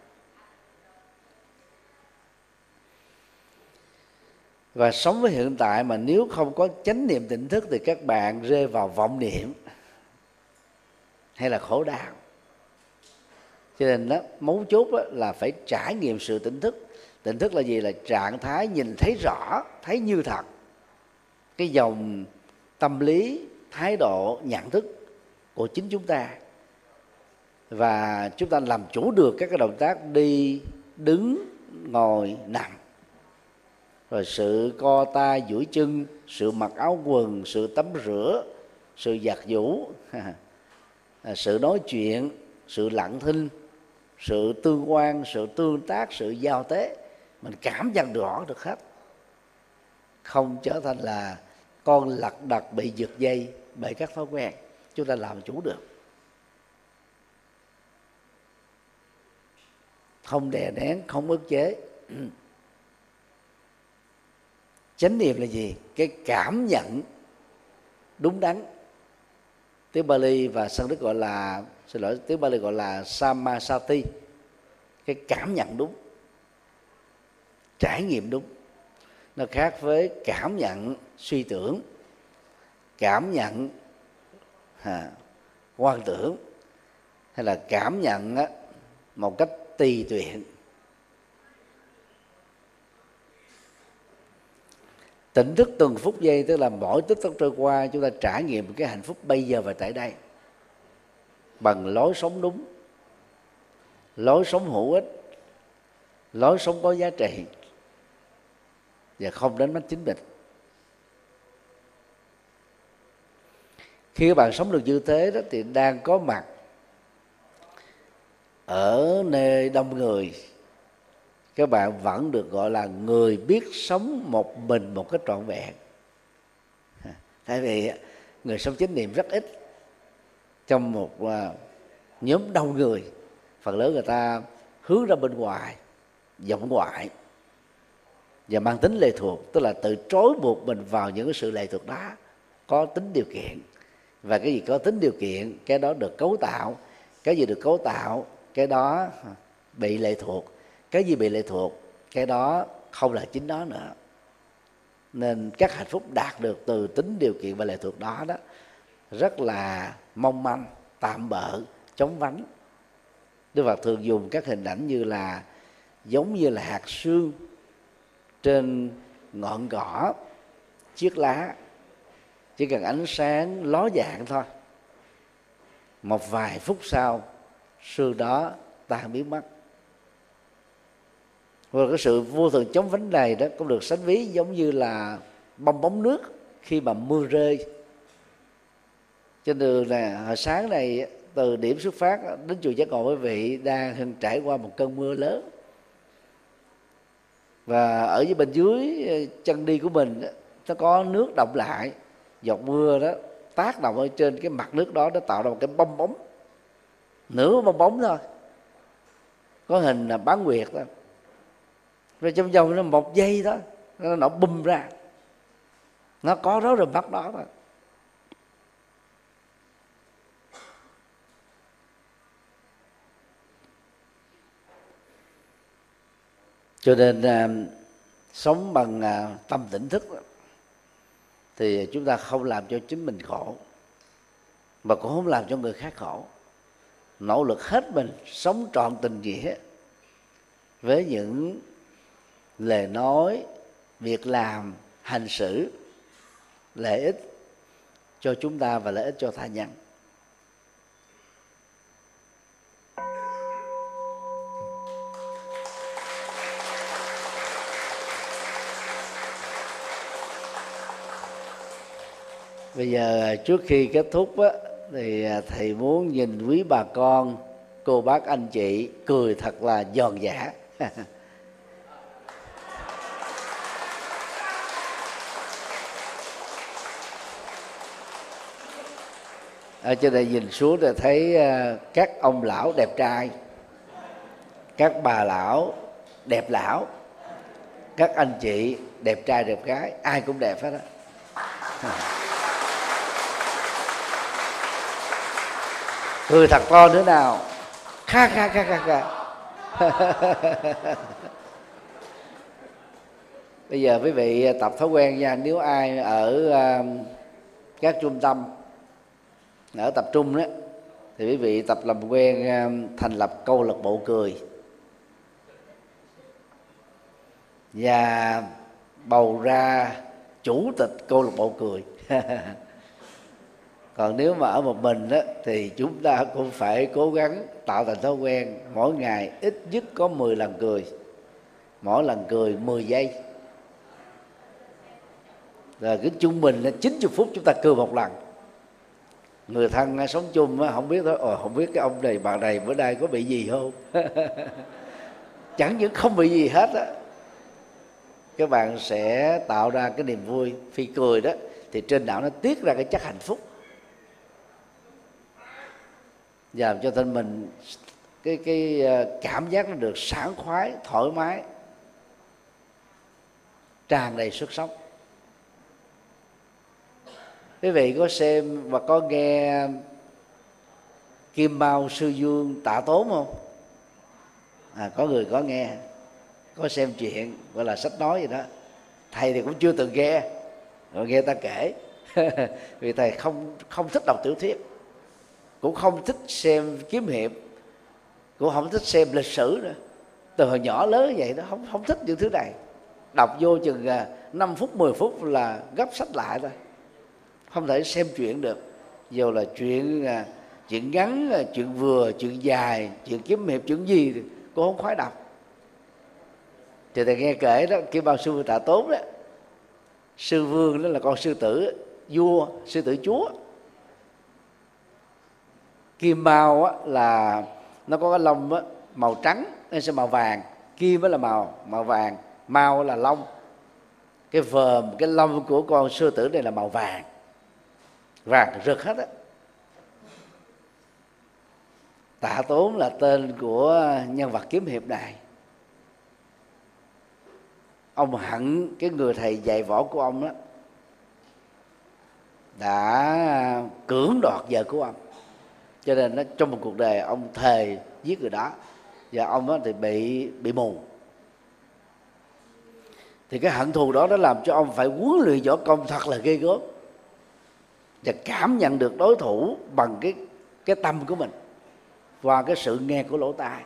Và sống với hiện tại mà nếu không có chánh niệm tỉnh thức thì các bạn rơi vào vọng niệm hay là khổ đau. Cho nên đó, mấu chốt đó là phải trải nghiệm sự tỉnh thức. Tỉnh thức là gì? Là trạng thái nhìn thấy rõ, thấy như thật cái dòng tâm lý, thái độ, nhận thức của chính chúng ta. Và chúng ta làm chủ được các cái động tác đi, đứng, ngồi, nằm. Rồi sự co tay, duỗi chân, sự mặc áo quần, sự tắm rửa, sự giặt giũ, sự nói chuyện, sự lặng thinh, sự tương quan, sự tương tác, sự giao tế. Mình cảm nhận rõ được hết. Không trở thành là con lật đật bị giật dây bởi các thói quen. Chúng ta làm chủ được, không đè nén, không ức chế. Chánh niệm là gì? Cái cảm nhận đúng đắn. Tiếng Bali và Sanskrit gọi là, xin lỗi, tiếng Bali gọi là Samasati. Cái cảm nhận đúng, trải nghiệm đúng. Nó khác với cảm nhận suy tưởng, cảm nhận à, quan tưởng, hay là cảm nhận á, một cách tùy tiện. Tỉnh thức từng phút giây, tức là mỗi tích tắc trôi qua chúng ta trải nghiệm cái hạnh phúc bây giờ và tại đây bằng lối sống đúng, lối sống hữu ích, lối sống có giá trị, và không đánh mất chính mình. Khi các bạn sống được như thế đó thì đang có mặt ở nơi đông người, các bạn vẫn được gọi là người biết sống một mình một cách trọn vẹn. Tại vì người sống chánh niệm rất ít. Trong một nhóm đông người, phần lớn người ta hướng ra bên ngoài, vọng ngoại và mang tính lệ thuộc, tức là tự trói buộc mình vào những cái sự lệ thuộc đó có tính điều kiện. Và cái gì có tính điều kiện, cái đó được cấu tạo. Cái gì được cấu tạo, cái đó bị lệ thuộc. Cái gì bị lệ thuộc, cái đó không là chính đó nữa. Nên các hạnh phúc đạt được từ tính điều kiện và lệ thuộc đó đó rất là mong manh, tạm bợ, chóng vánh. Đức Phật thường dùng các hình ảnh như là giống như là hạt sương trên ngọn cỏ, chiếc lá, chỉ cần ánh sáng ló dạng thôi, một vài phút sau sương đó tan biến mất. Và cái sự vô thường chống vánh này đó cũng được sánh ví giống như là bong bóng nước khi mà mưa rơi. Trên đường này hồi sáng này, từ điểm xuất phát đến chùa Giác Ngộ, quý vị đang trải qua một cơn mưa lớn, và ở dưới bên dưới chân đi của mình nó có nước đọng lại. Giọt mưa đó tác động ở trên cái mặt nước đó, nó tạo ra một cái bong bóng, nửa bong bóng thôi, có hình là bán nguyệt thôi. Rồi trong vòng nó một giây đó nó nổ bùm ra, nó có đó rồi bắt đó thôi. Cho nên à, sống bằng à, tâm tỉnh thức đó, thì chúng ta không làm cho chính mình khổ, mà cũng không làm cho người khác khổ. Nỗ lực hết mình sống trọn tình nghĩa với những lời nói, việc làm, hành xử lợi ích cho chúng ta và lợi ích cho tha nhân. Bây giờ trước khi kết thúc á, thì thầy muốn nhìn quý bà con, cô bác, anh chị cười thật là giòn giã. Ở trên đây nhìn xuống thì thấy các ông lão đẹp trai, các bà lão đẹp lão, các anh chị đẹp trai đẹp gái, ai cũng đẹp hết á. Cười thật to nữa nào. Kha kha kha kha kha. Bây giờ quý vị tập thói quen nha. Nếu ai ở uh, các trung tâm, ở tập trung đó, thì quý vị tập làm quen uh, thành lập câu lạc bộ cười, và bầu ra chủ tịch câu lạc bộ cười. Còn nếu mà ở một mình đó, thì chúng ta cũng phải cố gắng tạo thành thói quen mỗi ngày ít nhất có mười lần cười, mỗi lần cười mười giây. Rồi cứ trung bình là chín mươi phút chúng ta cười một lần. Người thân sống chung không biết thôi, ồ không biết cái ông này bà này bữa nay có bị gì không. Chẳng những không bị gì hết á, các bạn sẽ tạo ra cái niềm vui. Khi cười đó thì trên não nó tiết ra cái chất hạnh phúc, làm cho thân mình cái cái cảm giác nó được sảng khoái, thoải mái, tràn đầy sức sống. Quý vị có xem và có nghe Kim Mao Sư Dương Tạ Tốn không? À, có người có nghe, có xem chuyện gọi là sách nói gì đó. Thầy thì cũng chưa từng nghe, rồi nghe ta kể. Vì thầy không không thích đọc tiểu thuyết, cũng không thích xem kiếm hiệp, cũng không thích xem lịch sử nữa. Từ hồi nhỏ lớn vậy đó, không không thích những thứ này. Đọc vô chừng năm phút mười phút là gấp sách lại thôi, không thể xem chuyện được. Dù là chuyện chuyện ngắn, chuyện vừa, chuyện dài, chuyện kiếm hiệp, chuyện gì thì cô không khoái đọc. Thì thầy nghe kể đó, Kim Mao Sư Vương Tạ Tốn đó, sư vương đó là con sư tử vua, sư tử chúa. Kim Mao á, là nó có cái lông á, màu trắng, nó sẽ màu vàng, kim mới là màu màu vàng, mao là lông, cái vờm cái lông của con sư tử này là màu vàng, vàng rực hết á. Tạ Tốn là tên của nhân vật kiếm hiệp này. Ông hận cái người thầy dạy võ của ông đó đã cưỡng đoạt vợ của ông, cho nên nó trong một cuộc đời ông thề giết người đó, và ông đó thì bị bị mù. Thì cái hận thù đó nó làm cho ông phải huấn luyện võ công thật là ghê gớm, và cảm nhận được đối thủ bằng cái cái tâm của mình qua cái sự nghe của lỗ tai.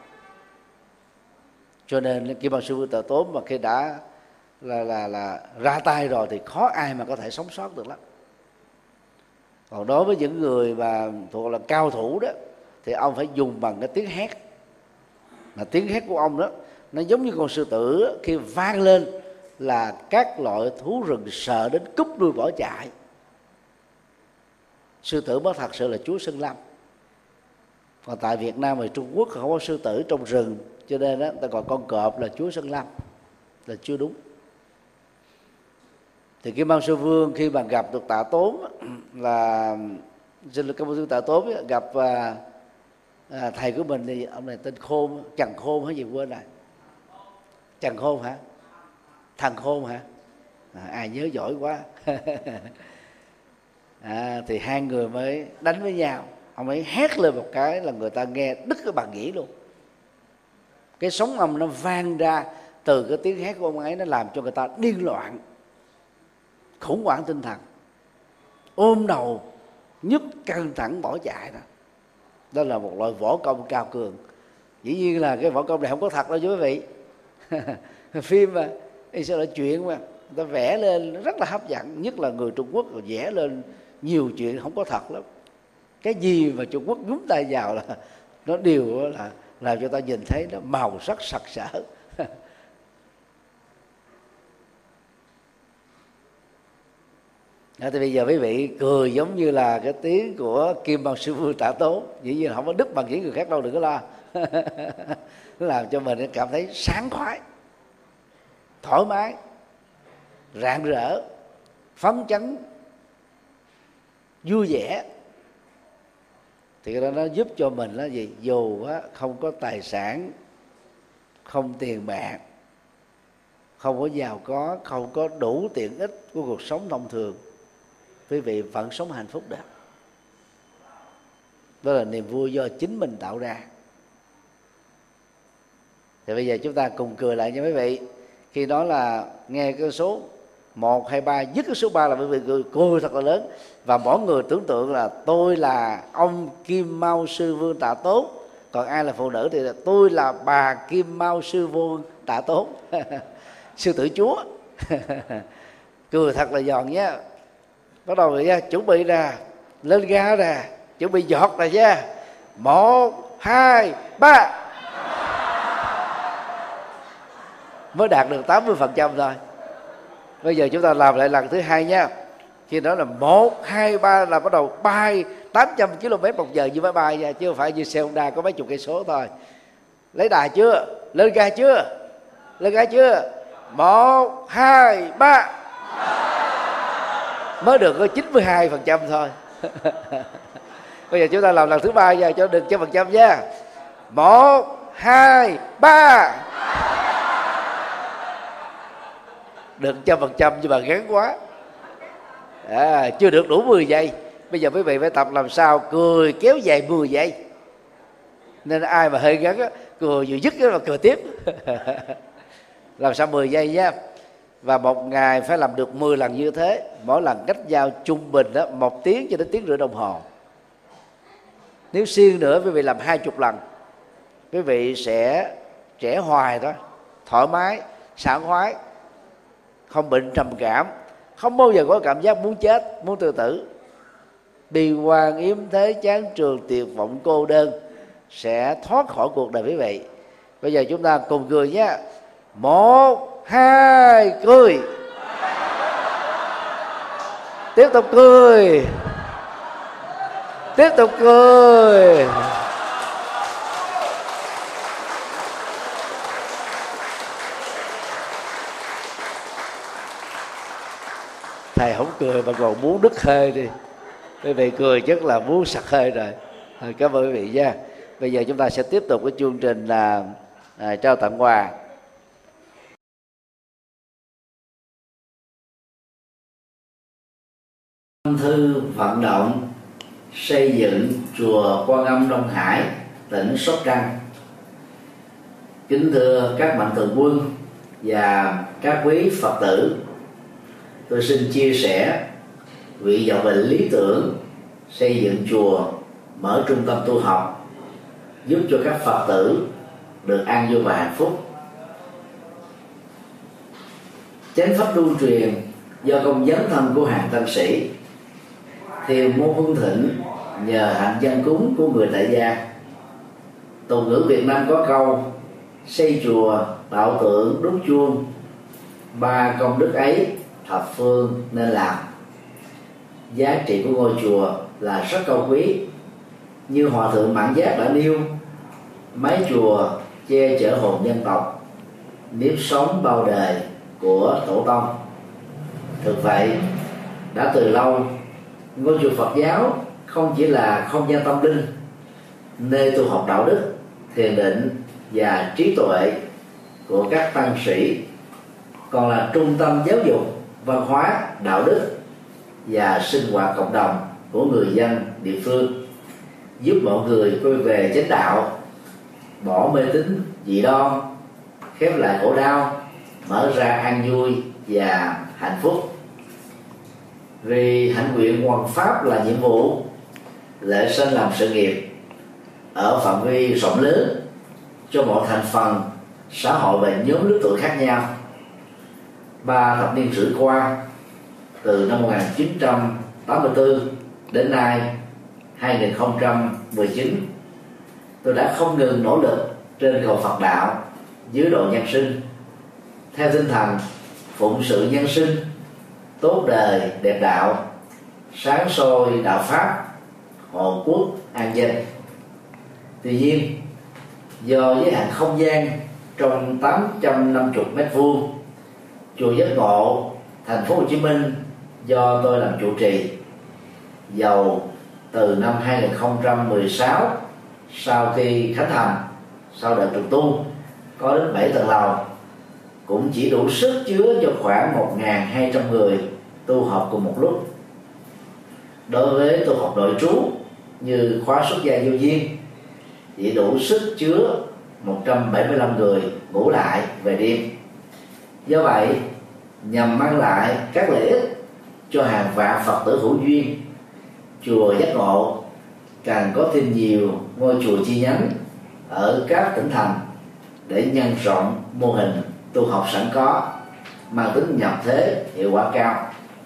Cho nên Kim Mao Sư Vương Tạ Tốn mà khi đã là là là ra tay rồi thì khó ai mà có thể sống sót được lắm. Còn đối với những người mà thuộc là cao thủ đó thì ông phải dùng bằng cái tiếng hét. Mà tiếng hét của ông đó nó giống như con sư tử, khi vang lên là các loại thú rừng sợ đến cúp đuôi bỏ chạy. Sư tử mới thật sự là chúa Sơn Lâm. Còn tại Việt Nam và Trung Quốc không có sư tử trong rừng, cho nên đó ta gọi con cọp là chúa Sơn Lâm, là chưa đúng. Thì Kim Mao Sư Vương khi mà gặp được Tạ Tốn là xin lỗi Kim Mao Sư Tạ Tốn gặp à, à, thầy của mình thì ông này tên Khôn, Trần Khôn hay gì quên rồi, Trần Khôn hả, Thằng Khôn hả, à, ai nhớ giỏi quá. À, thì hai người mới đánh với nhau. Ông ấy hét lên một cái là người ta nghe đứt cái bàn nhĩ luôn. Cái sóng âm nó vang ra từ cái tiếng hét của ông ấy, nó làm cho người ta điên loạn, khủng hoảng tinh thần, ôm đầu nhức căng thẳng bỏ chạy đó. Đó là một loại võ công cao cường. Dĩ nhiên là cái võ công này không có thật đâu chứ quý vị. Phim mà, sao là chuyện mà người ta vẽ lên rất là hấp dẫn, nhất là người Trung Quốc vẽ lên nhiều chuyện không có thật lắm. Cái gì mà Trung Quốc nhúng tay vào là nó đều là làm cho ta nhìn thấy nó màu sắc sặc sỡ. À, thì bây giờ quý vị cười giống như là cái tiếng của Kim Mao Sư Vương Tạ Tốn, dĩ nhiên không có đứt bằng những người khác đâu, đừng có lo. Nó làm cho mình cảm thấy sáng khoái, thoải mái, rạng rỡ, phấn chấn, vui vẻ. Thì cái đó nó giúp cho mình là gì? Dù không có tài sản, không tiền bạc, không có giàu có, không có đủ tiện ích của cuộc sống thông thường, quý vị vẫn sống hạnh phúc được. Đó là niềm vui do chính mình tạo ra. Thì bây giờ chúng ta cùng cười lại nha quý vị. Khi đó là nghe cái số một, hai, ba, dứt cái số ba là quý vị cười, cười thật là lớn. Và mỗi người tưởng tượng là tôi là ông Kim Mao Sư Vương Tạ Tốn. Còn ai là phụ nữ thì là tôi là bà Kim Mao Sư Vương Tạ Tốn. Sư tử chúa. Cười thật là giòn nhé. Bắt đầu rồi nha, chuẩn bị nè, lên ga nè, chuẩn bị giọt nè nha. Một, hai, ba. Mới đạt được tám mươi phần trăm thôi. Bây giờ chúng ta làm lại lần thứ hai nha. Khi đó là một, hai, ba là bắt đầu bay tám trăm ki lô mét một giờ như máy bay nha, chứ không phải như xe Honda có mấy chục cây số thôi. Lấy đà chưa? Lên ga chưa? Lên ga chưa? Một, hai, ba. Mới được có chín mươi hai phần trăm thôi. Bây giờ chúng ta làm lần thứ ba nha, cho được trăm phần trăm nha. Một, hai, ba. Được trăm phần trăm nhưng mà ngắn quá, à, chưa được đủ mười giây. Bây giờ quý vị phải tập làm sao cười kéo dài mười giây. Nên ai mà hơi ngắn á, cười vừa dứt đó là cười tiếp. Làm sao mười giây nhé. Và một ngày phải làm được mười lần như thế. Mỗi lần cách giao trung bình đó một tiếng cho đến tiếng rưỡi đồng hồ. Nếu siêng nữa quý vị làm hai chục lần, quý vị sẽ trẻ hoài đó, thoải mái, sảng khoái, không bệnh trầm cảm, không bao giờ có cảm giác muốn chết, muốn tự tử. Bi quan, yếm thế, chán trường, tuyệt vọng, cô đơn sẽ thoát khỏi cuộc đời quý vị. Bây giờ chúng ta cùng cười nhé. Một, hai, cười. Tiếp tục cười. Tiếp tục cười. thầy không cười mà còn muốn đứt hơi đi. Quý vị cười chắc là muốn sặc hơi rồi. À, cảm ơn quý vị nha. Bây giờ chúng ta sẽ tiếp tục cái chương trình là à, trao tặng quà. Thư vận động xây dựng chùa Quan Âm Đông Hải, tỉnh Sóc Trăng. Kính thưa các mạnh thường quân và các quý Phật tử, tôi xin chia sẻ nguyện vọng về lý tưởng xây dựng chùa, mở trung tâm tu học, giúp cho các Phật tử được an vui và hạnh phúc. Chánh pháp lưu truyền do công dấn thân của hàng tăng sĩ, thiền môn hưng thịnh nhờ hạnh dân cúng của người tại gia. Tục ngữ Việt Nam có câu xây chùa, tạo tượng, đúc chuông, ba công đức ấy thập phương nên làm. Giá trị của ngôi chùa là rất cao quý. Như Hòa thượng Mãn Giác đã nêu, mái chùa che chở hồn dân tộc, nếp sống bao đời của tổ tông. Thực vậy, đã từ lâu, ngôi chùa Phật giáo không chỉ là không gian tâm linh, nơi tu học đạo đức, thiền định và trí tuệ của các tăng sĩ, còn là trung tâm giáo dục, văn hóa, đạo đức và sinh hoạt cộng đồng của người dân địa phương, giúp mọi người quay về chánh đạo, bỏ mê tín dị đoan, khép lại khổ đau, mở ra an vui và hạnh phúc. Vì hạnh nguyện hoằng pháp là nhiệm vụ, lễ sinh làm sự nghiệp ở phạm vi rộng lớn cho mọi thành phần xã hội và nhóm lứa tuổi khác nhau. Ba thập niên rưỡi qua, từ năm một nghìn chín trăm tám mươi tư đến nay hai nghìn không trăm mười chín, tôi đã không ngừng nỗ lực trên cầu Phật đạo dưới độ nhân sinh, theo tinh thần phụng sự nhân sinh, tốt đời đẹp đạo, sáng soi đạo pháp, hộ quốc an dân. Tuy nhiên, do giới hạn không gian trong tám trăm năm mươi mét vuông, chùa Giác Ngộ, thành phố Hồ Chí Minh do tôi làm trụ trì, dầu từ năm hai nghìn không trăm mười sáu, sau khi khánh thành, sau đợt trùng tu có đến bảy tầng lầu, cũng chỉ đủ sức chứa cho khoảng một nghìn hai trăm người tu học cùng một lúc. Đối với tu học nội trú như khóa xuất gia vô duyên, chỉ đủ sức chứa một trăm bảy mươi lăm người ngủ lại về đêm. Do vậy, nhằm mang lại các lợi ích cho hàng vạn Phật tử hữu duyên, chùa Giác Ngộ càng có thêm nhiều ngôi chùa chi nhánh ở các tỉnh thành để nhân rộng mô hình tu học sẵn có, mang tính nhập thế, hiệu quả cao.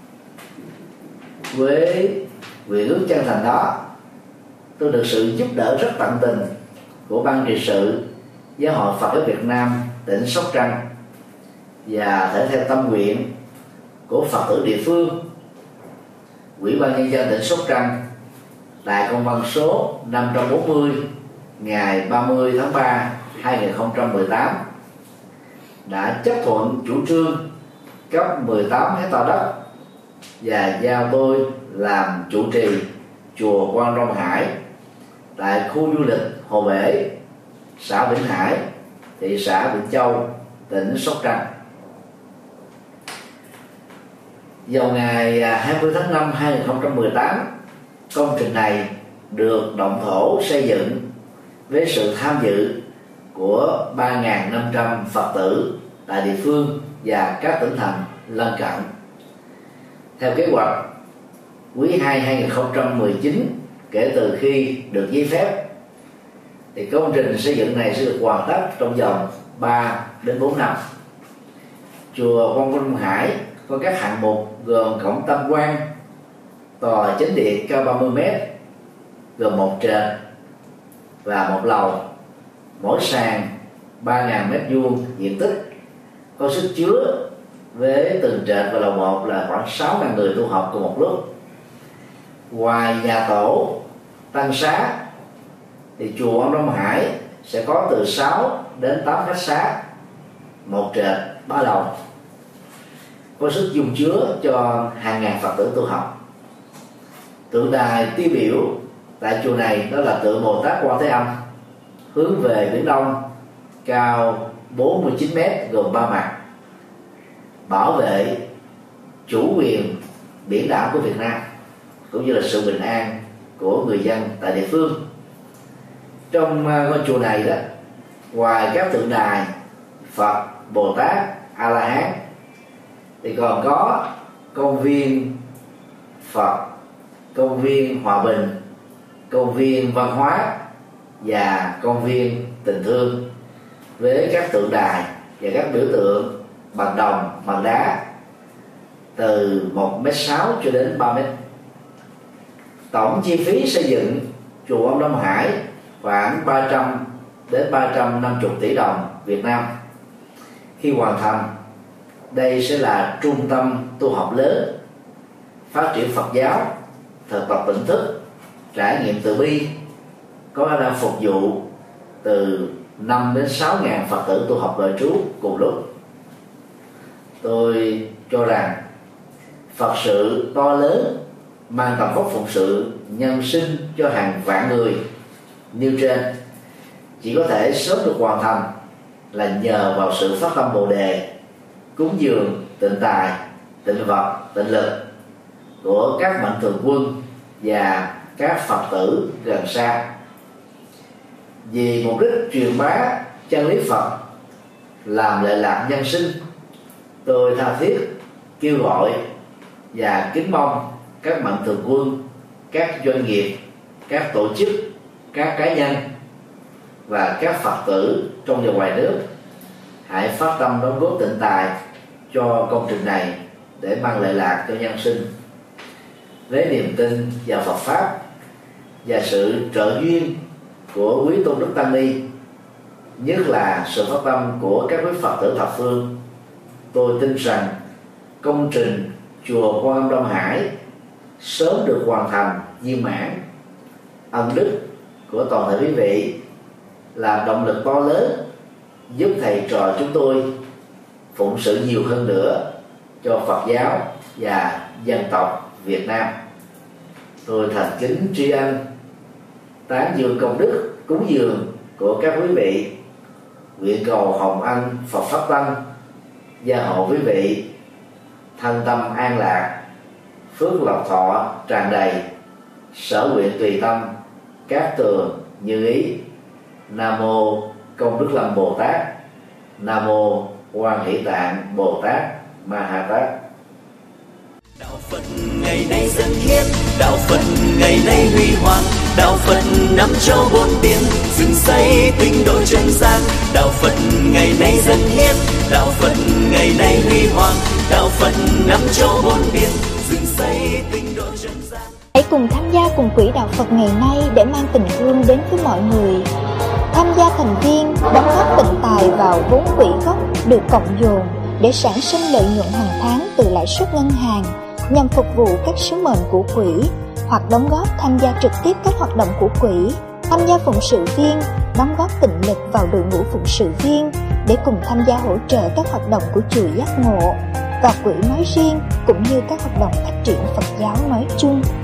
Với nguyện ước chân thành đó, tôi được sự giúp đỡ rất tận tình của ban trị sự Giáo hội Phật giáo Việt Nam tỉnh Sóc Trăng và thể theo tâm nguyện của Phật tử địa phương, Ủy ban nhân dân tỉnh Sóc Trăng tại công văn số năm trăm bốn mươi ngày ba mươi tháng ba hai nghìn không trăm mười tám đã chấp thuận chủ trương cấp mười tám hectare đất và giao tôi làm chủ trì chùa Quan Đông Hải tại khu du lịch Hồ Bể, xã Vĩnh Hải, thị xã Vĩnh Châu, tỉnh Sóc Trăng. Vào ngày hai mươi tháng năm hai nghìn không trăm mười tám, công trình này được động thổ xây dựng với sự tham dự của ba nghìn năm trăm Phật tử tại địa phương và các tỉnh thành lân cận. Theo kế hoạch, quý hai hai nghìn không trăm mười chín, kể từ khi được giấy phép, thì công trình xây dựng này sẽ được hoàn tất trong vòng ba đến bốn năm. Chùa Quan Đông Hải có các hạng mục gồm cổng tam quan, tòa chánh điện cao ba mươi mét, gồm một trệt và một lầu, mỗi sàn ba nghìn mét vuông diện tích, có sức chứa với từng trệt và lầu một là khoảng sáu nghìn người tu học cùng một lúc. Ngoài nhà tổ, tăng xá, thì chùa Quan Đông Hải sẽ có từ sáu đến tám khách xá, một trệt ba lầu. có sức dung chứa cho hàng ngàn Phật tử tu học. Tượng đài tiêu biểu tại chùa này đó là tượng Bồ Tát Quan Thế Âm, hướng về biển đông, cao bốn mươi chín mét, gồm ba mặt, bảo vệ chủ quyền biển đảo của Việt Nam cũng như là sự bình an của người dân tại địa phương. Trong ngôi chùa này đó, ngoài các tượng đài Phật, Bồ Tát, A La Hán thì còn có công viên Phật, công viên Hòa Bình, công viên văn hóa và công viên tình thương, với các tượng đài và các biểu tượng bằng đồng, bằng đá từ một mét sáu cho đến ba mét. Tổng chi phí xây dựng chùa Ông Đông Hải khoảng ba trăm đến ba trăm năm mươi tỷ đồng Việt Nam. Khi hoàn thành, đây sẽ là trung tâm tu học lớn, phát triển Phật giáo, thực tập tỉnh thức, trải nghiệm từ bi, có khả năng phục vụ từ năm đến sáu ngàn Phật tử tu học đời trú cùng lúc. Tôi cho rằng Phật sự to lớn mang tầm vóc phụng sự nhân sinh cho hàng vạn người nêu trên chỉ có thể sớm được hoàn thành là nhờ vào sự phát tâm Bồ đề, cúng dường, tịnh tài, tịnh vật, tịnh lực của các mạnh thường quân và các Phật tử gần xa. Vì mục đích truyền bá chân lý Phật, làm lệ lạc nhân sinh, tôi tha thiết kêu gọi và kính mong các mạnh thường quân, các doanh nghiệp, các tổ chức, các cá nhân và các Phật tử trong và ngoài nước hãy phát tâm đóng góp tịnh tài cho công trình này để mang lệ lạc cho nhân sinh. Với niềm tin vào Phật pháp và sự trợ duyên của quý tôn đức tăng ni, nhất là sự phát tâm của các quý Phật tử thập phương, tôi tin rằng công trình chùa Quan Âm Đông Hải sớm được hoàn thành viên mãn. Ân đức của toàn thể quý vị là động lực to lớn giúp thầy trò chúng tôi phụng sự nhiều hơn nữa cho Phật giáo và dân tộc Việt Nam. Tôi thành kính tri ân, tán dương công đức cúng dường của các quý vị, nguyện cầu hồng ân Phật pháp tăng gia hộ quý vị thân tâm an lạc, phước lộc thọ tràn đầy, sở nguyện tùy tâm, cát tường như ý. Nam mô Công Đức Lâm Bồ Tát. Nam mô Quan Hỷ Tạng Bồ Tát Ma Ha Tát. Đạo Phật ngày nay dân hiến, đạo Phật ngày nay huy hoàng, đạo Phật năm châu bốn biển, dựng xây tinh độ chân gian. Đạo Phật ngày nay dân hiến, đạo Phật ngày nay huy hoàng, đạo Phật năm châu bốn biển, dựng xây tinh độ chân gian. Hãy cùng tham gia cùng quỹ đạo Phật ngày nay để mang tình thương đến với mọi người. Tham gia thành viên, đóng góp tịnh tài vào vốn quỹ gốc được cộng dồn để sản sinh lợi nhuận hàng tháng từ lãi suất ngân hàng nhằm phục vụ các sứ mệnh của quỹ, hoặc đóng góp tham gia trực tiếp các hoạt động của quỹ, tham gia phụng sự viên, đóng góp tịnh lực vào đội ngũ phụng sự viên để cùng tham gia hỗ trợ các hoạt động của chùa Giác Ngộ và quỹ nói riêng, cũng như các hoạt động phát triển Phật giáo nói chung.